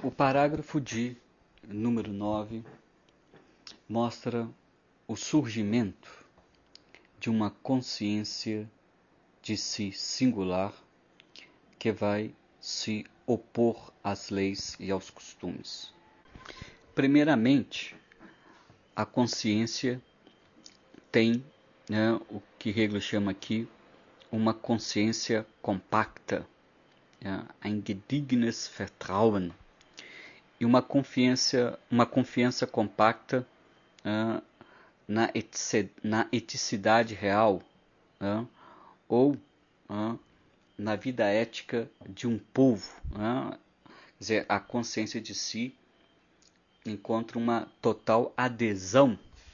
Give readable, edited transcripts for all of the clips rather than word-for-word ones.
O parágrafo de número 9 mostra o surgimento de uma consciência de si singular que vai se opor às leis e aos costumes. Primeiramente, a consciência tem, o que Hegel chama aqui, uma consciência compacta, ein gedignes Vertrauen, e uma confiança compacta na eticidade real, ou na vida ética de um povo. Quer dizer, a consciência de si encontra uma total adesão,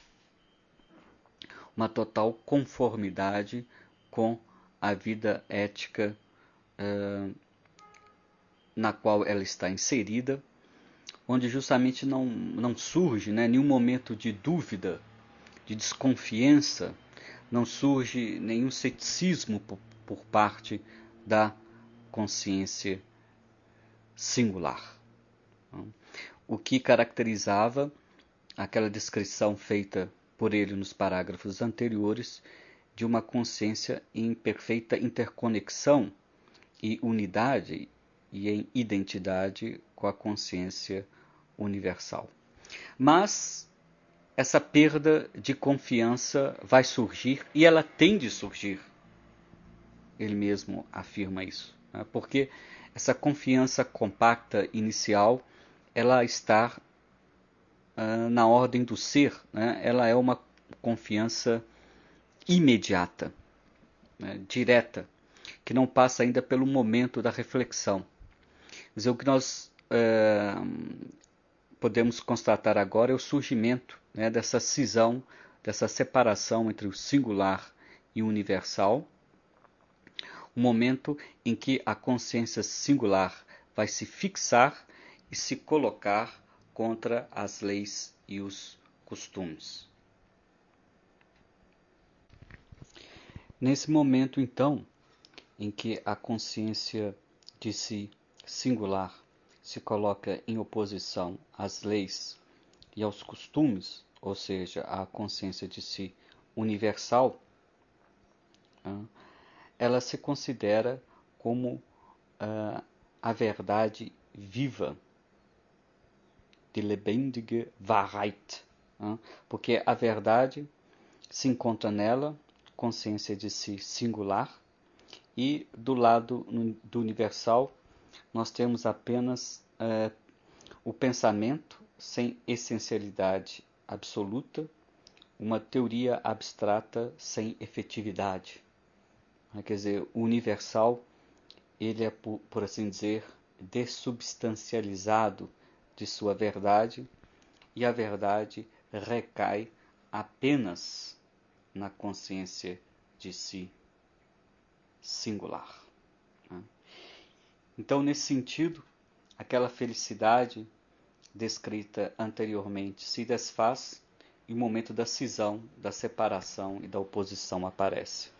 uma total conformidade com a vida ética na qual ela está inserida, onde justamente não surge nenhum momento de dúvida, de desconfiança, não surge nenhum ceticismo por parte da consciência singular. O que caracterizava aquela descrição feita por ele nos parágrafos anteriores de uma consciência em perfeita interconexão e unidade e em identidade com a consciência universal. Mas essa perda de confiança vai surgir, e ela tem de surgir. Ele mesmo afirma isso, porque essa confiança compacta inicial, ela está na ordem do ser, ela é uma confiança imediata, direta, que não passa ainda pelo momento da reflexão. Quer dizer, o que nós podemos constatar agora é o surgimento dessa cisão, dessa separação entre o singular e o universal, um momento em que a consciência singular vai se fixar e se colocar contra as leis e os costumes. Nesse momento, então, em que a consciência de si singular se coloca em oposição às leis e aos costumes, ou seja, à consciência de si universal, ela se considera como a verdade viva, die lebendige Wahrheit, porque a verdade se encontra nela, consciência de si singular, e do lado do universal nós temos apenas o pensamento sem essencialidade absoluta, uma teoria abstrata sem efetividade. Quer dizer, o universal, ele é, por assim dizer, dessubstancializado de sua verdade, e a verdade recai apenas na consciência de si singular. Então, nesse sentido, aquela felicidade descrita anteriormente se desfaz e o momento da cisão, da separação e da oposição aparece.